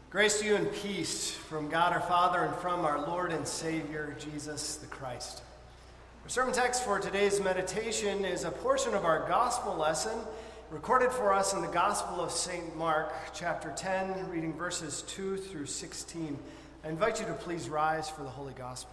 Grace to you and peace from God our Father and from our Lord and Savior, Jesus the Christ. Our sermon text for today's meditation is a portion of our gospel lesson recorded for us in the Gospel of St. Mark, chapter 10, reading verses 2 through 16. I invite you to please rise for the Holy Gospel.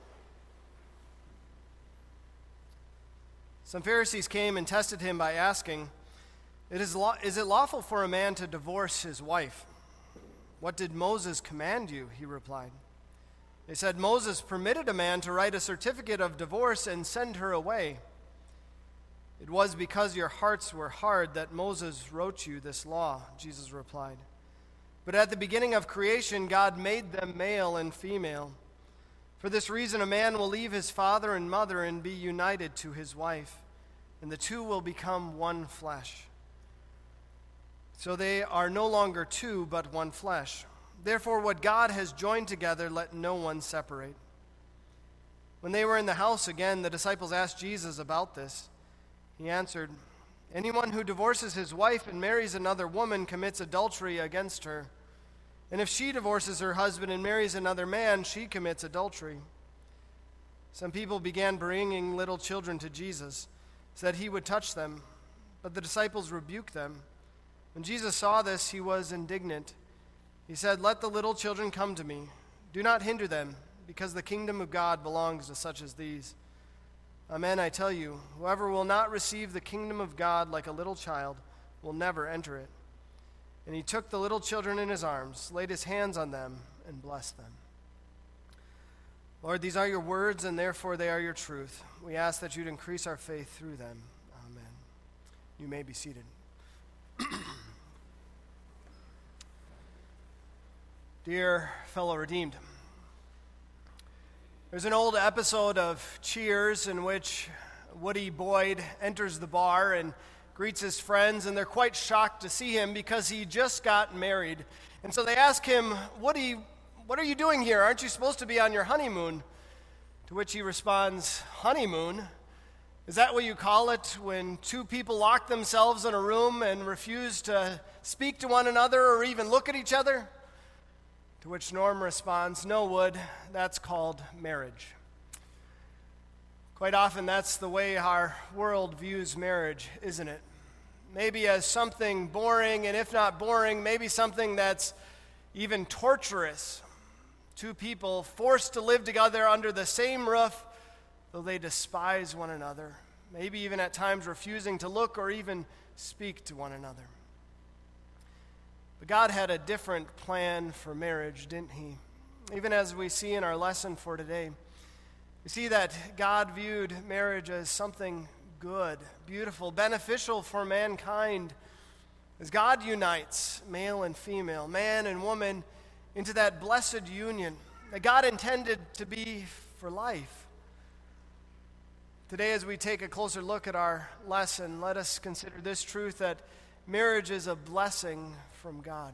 Some Pharisees came and tested him by asking, Is it lawful for a man to divorce his wife? What did Moses command you? He replied. They said, Moses permitted a man to write a certificate of divorce and send her away. It was because your hearts were hard that Moses wrote you this law, Jesus replied. But at the beginning of creation, God made them male and female. For this reason, a man will leave his father and mother and be united to his wife, and the two will become one flesh. So they are no longer two, but one flesh. Therefore, what God has joined together, let no one separate. When they were in the house again, the disciples asked Jesus about this. He answered, Anyone who divorces his wife and marries another woman commits adultery against her. And if she divorces her husband and marries another man, she commits adultery. Some people began bringing little children to Jesus, so that he would touch them. But the disciples rebuked them. When Jesus saw this, he was indignant. He said, Let the little children come to me. Do not hinder them, because the kingdom of God belongs to such as these. Amen, I tell you, whoever will not receive the kingdom of God like a little child will never enter it. And he took the little children in his arms, laid his hands on them, and blessed them. Lord, these are your words, and therefore they are your truth. We ask that you'd increase our faith through them. Amen. You may be seated. Dear fellow redeemed, there's an old episode of Cheers in which Woody Boyd enters the bar and greets his friends, and they're quite shocked to see him because he just got married. And so they ask him, Woody, what are you doing here? Aren't you supposed to be on your honeymoon? To which he responds, honeymoon? Is that what you call it when two people lock themselves in a room and refuse to speak to one another or even look at each other? To which Norm responds, no, Wood, that's called marriage. Quite often that's the way our world views marriage, isn't it? Maybe as something boring, and if not boring, maybe something that's even torturous. Two people forced to live together under the same roof, though they despise one another, maybe even at times refusing to look or even speak to one another. But God had a different plan for marriage, didn't he? Even as we see in our lesson for today, we see that God viewed marriage as something good, beautiful, beneficial for mankind, as God unites male and female, man and woman, into that blessed union that God intended to be for life. Today, as we take a closer look at our lesson, let us consider this truth that marriage is a blessing from God.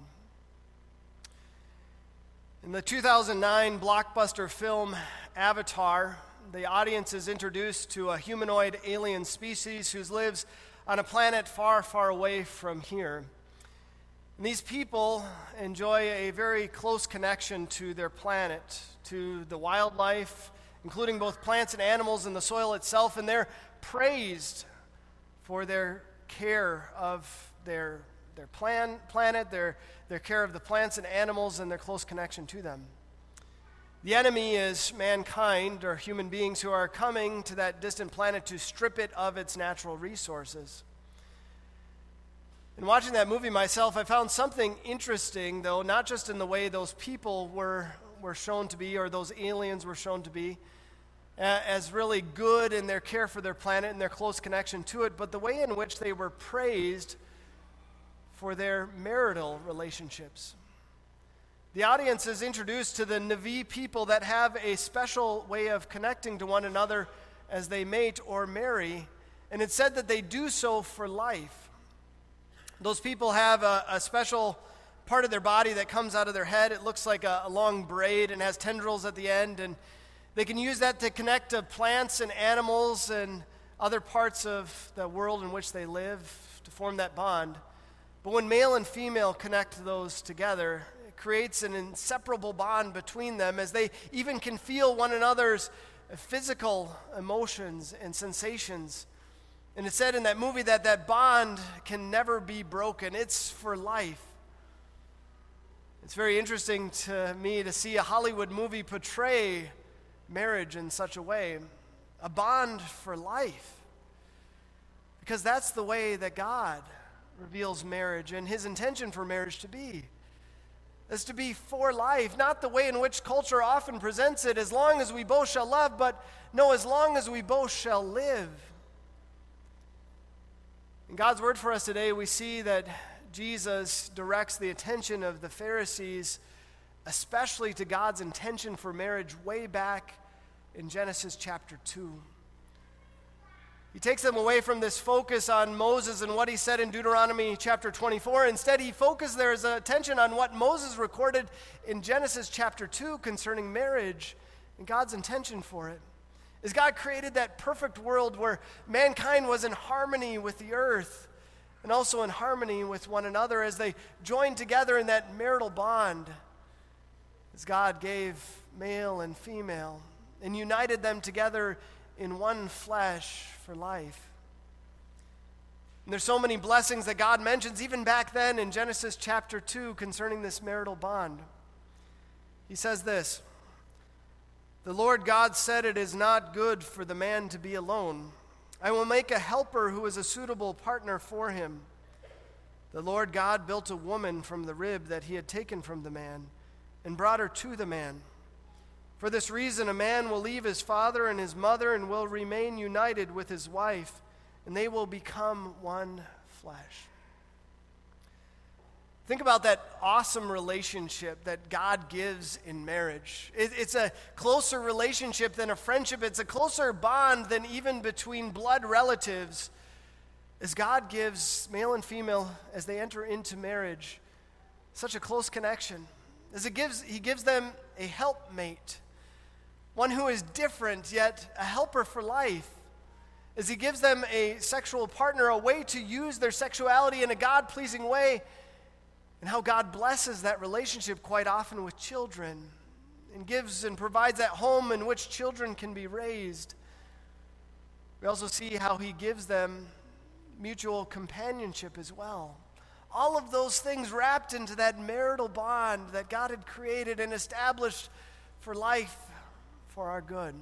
In the 2009 blockbuster film Avatar, the audience is introduced to a humanoid alien species who lives on a planet far, far away from here. And these people enjoy a very close connection to their planet, to the wildlife, including both plants and animals and the soil itself, and they're praised for their care of their planet, their care of the plants and animals, and their close connection to them. The enemy is mankind, or human beings, who are coming to that distant planet to strip it of its natural resources. In watching that movie myself, I found something interesting, though, not just in the way those people were shown to be, or those aliens were shown to be, as really good in their care for their planet and their close connection to it, but the way in which they were praised for their marital relationships. The audience is introduced to the Na'vi people that have a special way of connecting to one another as they mate or marry, and it's said that they do so for life. Those people have a special part of their body that comes out of their head. It looks like a long braid and has tendrils at the end, and they can use that to connect to plants and animals and other parts of the world in which they live to form that bond. But when male and female connect those together, it creates an inseparable bond between them as they even can feel one another's physical emotions and sensations. And it said in that movie that that bond can never be broken. It's for life. It's very interesting to me to see a Hollywood movie portray marriage in such a way, a bond for life. Because that's the way that God reveals marriage and his intention for marriage to be. Is to be for life, not the way in which culture often presents it, as long as we both shall love, but no, as long as we both shall live. In God's word for us today, we see that Jesus directs the attention of the Pharisees, especially to God's intention for marriage way back in Genesis chapter 2. He takes them away from this focus on Moses and what he said in Deuteronomy chapter 24. Instead, he focused their attention on what Moses recorded in Genesis chapter 2 concerning marriage and God's intention for it. As God created that perfect world where mankind was in harmony with the earth and also in harmony with one another as they joined together in that marital bond, as God gave male and female and united them together in one flesh for life. And there's so many blessings that God mentions even back then in Genesis chapter 2 concerning this marital bond. He says this, "The Lord God said, it is not good for the man to be alone. I will make a helper who is a suitable partner for him. The Lord God built a woman from the rib that he had taken from the man and brought her to the man. For this reason, a man will leave his father and his mother and will remain united with his wife, and they will become one flesh." Think about that awesome relationship that God gives in marriage. It's a closer relationship than a friendship. It's a closer bond than even between blood relatives, as God gives male and female, as they enter into marriage, such a close connection. As he gives them a helpmate, one who is different, yet a helper for life. As he gives them a sexual partner, a way to use their sexuality in a God-pleasing way, and how God blesses that relationship quite often with children, and gives and provides that home in which children can be raised. We also see how he gives them mutual companionship as well. All of those things wrapped into that marital bond that God had created and established for life, for our good.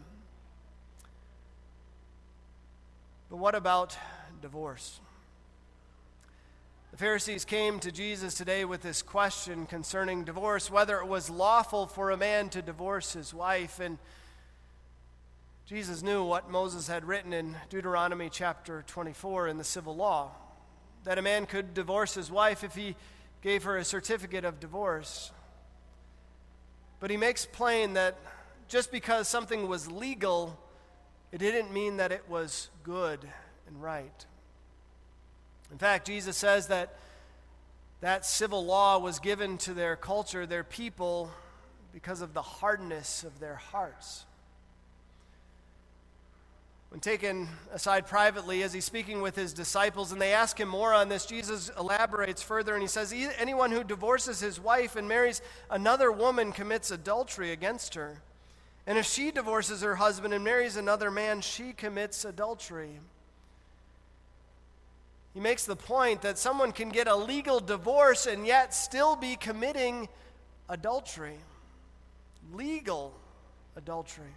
But what about divorce? The Pharisees came to Jesus today with this question concerning divorce, whether it was lawful for a man to divorce his wife. And Jesus knew what Moses had written in Deuteronomy chapter 24 in the civil law, that a man could divorce his wife if he gave her a certificate of divorce. But he makes plain that just because something was legal, it didn't mean that it was good and right. In fact, Jesus says that that civil law was given to their culture, their people, because of the hardness of their hearts. When taken aside privately, as he's speaking with his disciples, and they ask him more on this, Jesus elaborates further, and he says, anyone who divorces his wife and marries another woman commits adultery against her. And if she divorces her husband and marries another man, she commits adultery. He makes the point that someone can get a legal divorce and yet still be committing adultery. Legal adultery.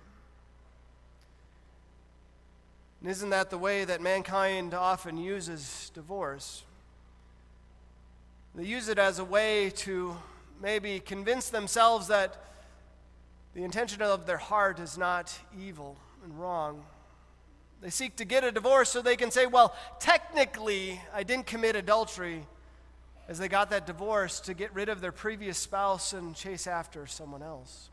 And isn't that the way that mankind often uses divorce? They use it as a way to maybe convince themselves that the intention of their heart is not evil and wrong. They seek to get a divorce so they can say, well, technically, I didn't commit adultery, as they got that divorce to get rid of their previous spouse and chase after someone else.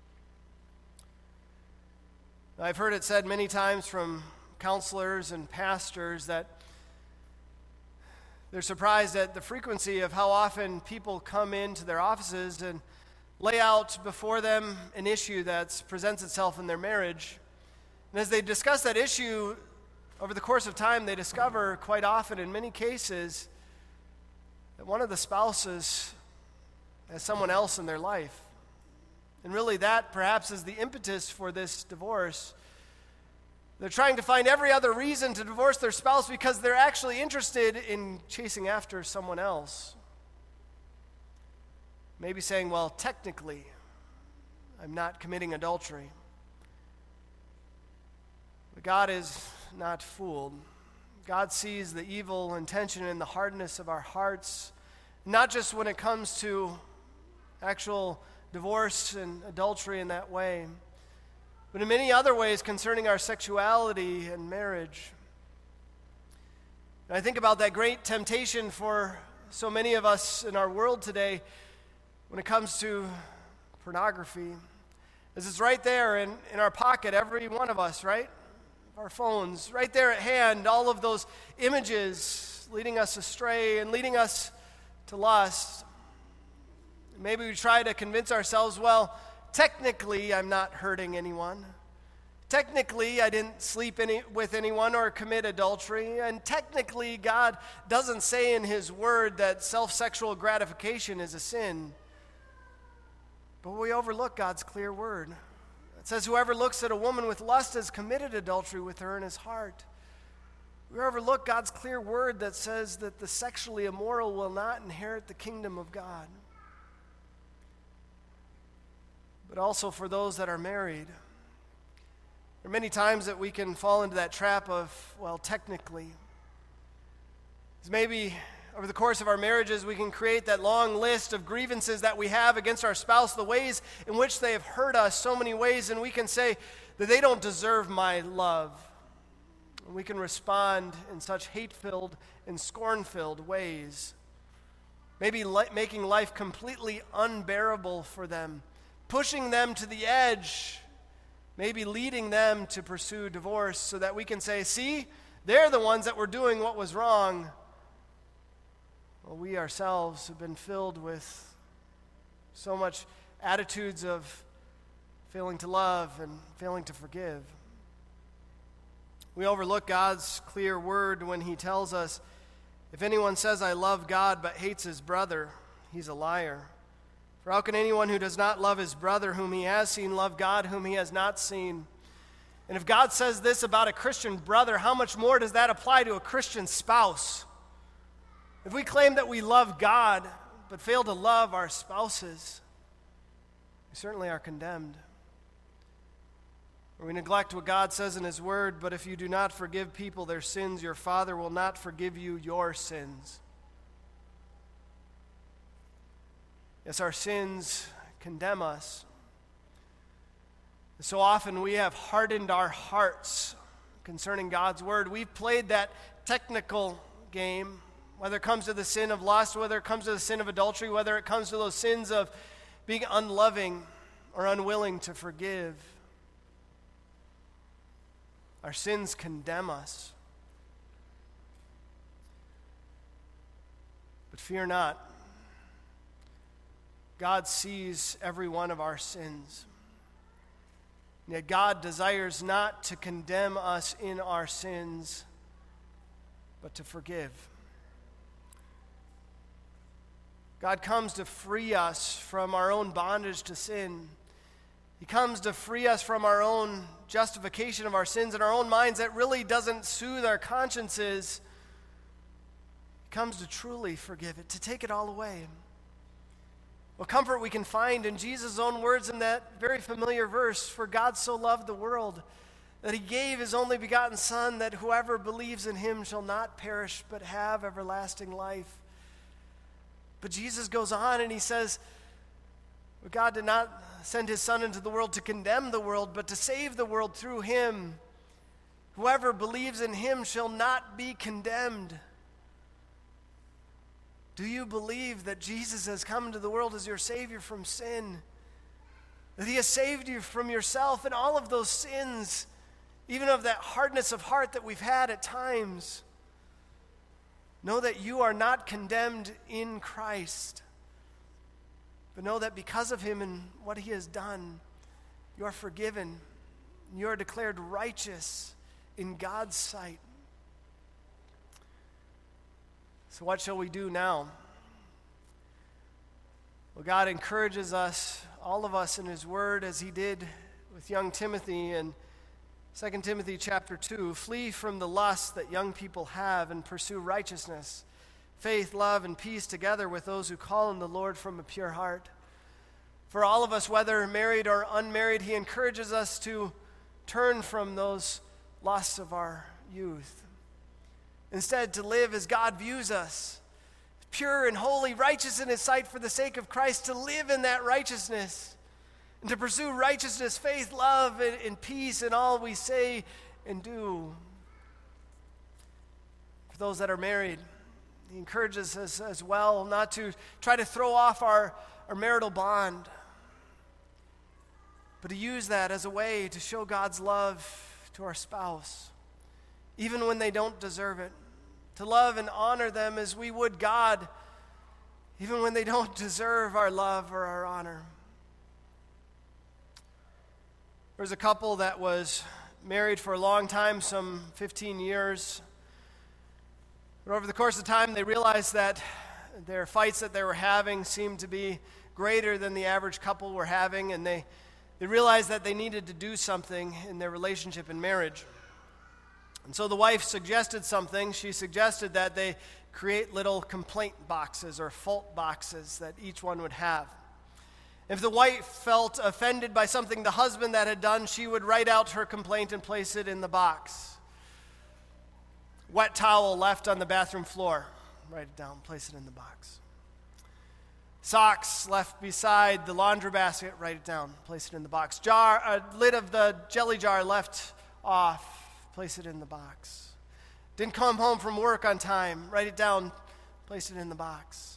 I've heard it said many times from counselors and pastors that they're surprised at the frequency of how often people come into their offices and lay out before them an issue that presents itself in their marriage. And as they discuss that issue, over the course of time, they discover quite often, in many cases, that one of the spouses as someone else in their life. And really that perhaps is the impetus for this divorce. They're trying to find every other reason to divorce their spouse because they're actually interested in chasing after someone else. Maybe saying, well, technically, I'm not committing adultery. But God is not fooled. God sees the evil intention and the hardness of our hearts, not just when it comes to actual divorce and adultery in that way, but in many other ways concerning our sexuality and marriage. And I think about that great temptation for so many of us in our world today when it comes to pornography, as it's right there in our pocket, every one of us, right? Our phones, right there at hand, all of those images leading us astray and leading us to lust. Maybe we try to convince ourselves, well, technically I'm not hurting anyone. Technically I didn't sleep with anyone or commit adultery. And technically God doesn't say in His Word that self-sexual gratification is a sin. But we overlook God's clear Word. It says, whoever looks at a woman with lust has committed adultery with her in his heart. We overlook God's clear Word that says that the sexually immoral will not inherit the kingdom of God. But also for those that are married. There are many times that we can fall into that trap of, well, technically. Maybe over the course of our marriages, we can create that long list of grievances that we have against our spouse, the ways in which they have hurt us so many ways, and we can say that they don't deserve my love. And we can respond in such hate-filled and scorn-filled ways. Maybe making life completely unbearable for them, pushing them to the edge, maybe leading them to pursue divorce so that we can say, see, they're the ones that were doing what was wrong. Well, we ourselves have been filled with so much attitudes of failing to love and failing to forgive. We overlook God's clear Word when He tells us, if anyone says, I love God but hates his brother, he's a liar. For how can anyone who does not love his brother whom he has seen love God whom he has not seen? And if God says this about a Christian brother, how much more does that apply to a Christian spouse? If we claim that we love God but fail to love our spouses, we certainly are condemned. Or we neglect what God says in His Word, but if you do not forgive people their sins, your Father will not forgive you your sins. Yes, our sins condemn us. So often we have hardened our hearts concerning God's Word. We've played that technical game, whether it comes to the sin of lust, whether it comes to the sin of adultery, whether it comes to those sins of being unloving or unwilling to forgive. Our sins condemn us. But fear not. God sees every one of our sins. Yet God desires not to condemn us in our sins, but to forgive. God comes to free us from our own bondage to sin. He comes to free us from our own justification of our sins in our own minds that really doesn't soothe our consciences. He comes to truly forgive it, to take it all away. What comfort we can find in Jesus' own words in that very familiar verse, for God so loved the world that He gave His only begotten Son, that whoever believes in Him shall not perish but have everlasting life. But Jesus goes on and He says, God did not send His Son into the world to condemn the world, but to save the world through Him. Whoever believes in Him shall not be condemned. Do you believe that Jesus has come into the world as your Savior from sin? That He has saved you from yourself and all of those sins, even of that hardness of heart that we've had at times? Know that you are not condemned in Christ, but know that because of Him and what He has done, you are forgiven. You are declared righteous in God's sight. So what shall we do now? Well, God encourages us, all of us, in his word, as he did with young Timothy in 2 Timothy chapter 2. Flee from the lust that young people have and pursue righteousness, faith, love, and peace together with those who call on the Lord from a pure heart. For all of us, whether married or unmarried, he encourages us to turn from those lusts of our youth. Instead, to live as God views us, pure and holy, righteous in his sight for the sake of Christ, to live in that righteousness, and to pursue righteousness, faith, love, and peace in all we say and do. For those that are married, he encourages us as well not to try to throw off our marital bond, but to use that as a way to show God's love to our spouse, even when they don't deserve it. To love and honor them as we would God, even when they don't deserve our love or our honor. There was a couple that was married for a long time, some 15 years. But over the course of time, they realized that their fights that they were having seemed to be greater than the average couple were having, and they realized that they needed to do something in their relationship and marriage. And so the wife suggested something. She suggested that they create little complaint boxes or fault boxes that each one would have. If the wife felt offended by something the husband that had done, she would write out her complaint and place it in the box. Wet towel left on the bathroom floor, write it down, place it in the box. Socks left beside the laundry basket, write it down, place it in the box. Lid of the jelly jar left off, place it in the box. Didn't come home from work on time, write it down, place it in the box.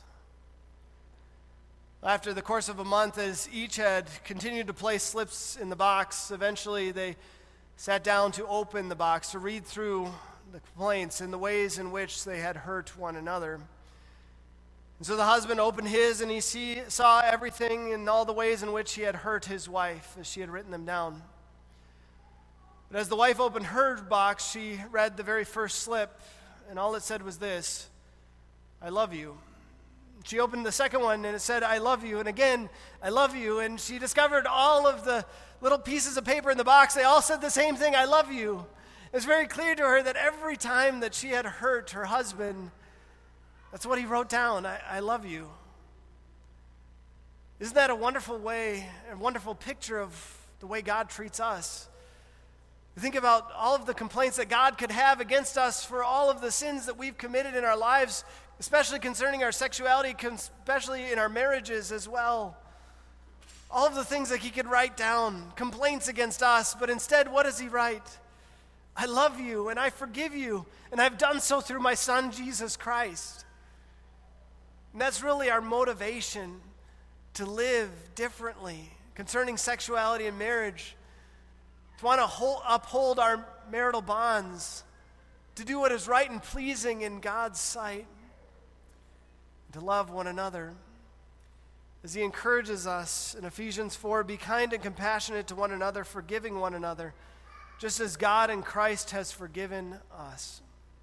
After the course of a month, as each had continued to place slips in the box, eventually they sat down to open the box, to read through the complaints and the ways in which they had hurt one another. And so the husband opened his, and he saw everything in all the ways in which he had hurt his wife, as she had written them down. But as the wife opened her box, she read the very first slip, and all it said was this: I love you. She opened the second one, and it said, I love you. And again, I love you. And she discovered all of the little pieces of paper in the box. They all said the same thing, I love you. It was very clear to her that every time that she had hurt her husband, that's what he wrote down, I love you. Isn't that a wonderful way, a wonderful picture of the way God treats us? Think about all of the complaints that God could have against us for all of the sins that we've committed in our lives, especially concerning our sexuality, especially in our marriages as well. All of the things that he could write down, complaints against us, but instead, what does he write? I love you, and I forgive you, and I've done so through my Son, Jesus Christ. And that's really our motivation to live differently concerning sexuality and marriage, to want to uphold our marital bonds, to do what is right and pleasing in God's sight, and to love one another. As he encourages us in Ephesians 4, be kind and compassionate to one another, forgiving one another, just as God in Christ has forgiven us.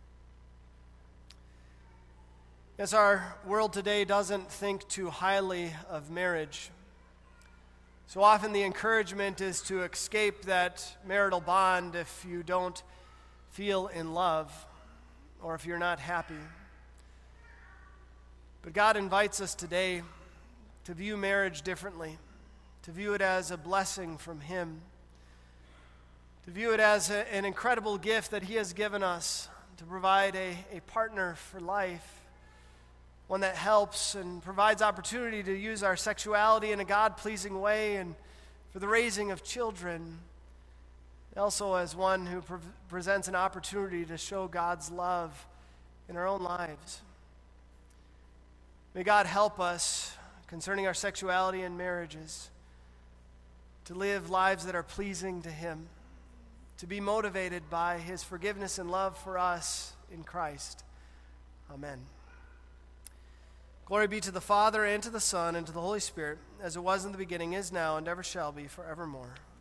Yes, our world today doesn't think too highly of marriage. So often the encouragement is to escape that marital bond if you don't feel in love or if you're not happy. But God invites us today to view marriage differently, to view it as a blessing from him, to view it as an incredible gift that he has given us to provide a partner for life, one that helps and provides opportunity to use our sexuality in a God-pleasing way and for the raising of children, also as one who presents an opportunity to show God's love in our own lives. May God help us concerning our sexuality and marriages to live lives that are pleasing to him, to be motivated by his forgiveness and love for us in Christ. Amen. Glory be to the Father, and to the Son, and to the Holy Spirit, as it was in the beginning, is now, and ever shall be, forevermore.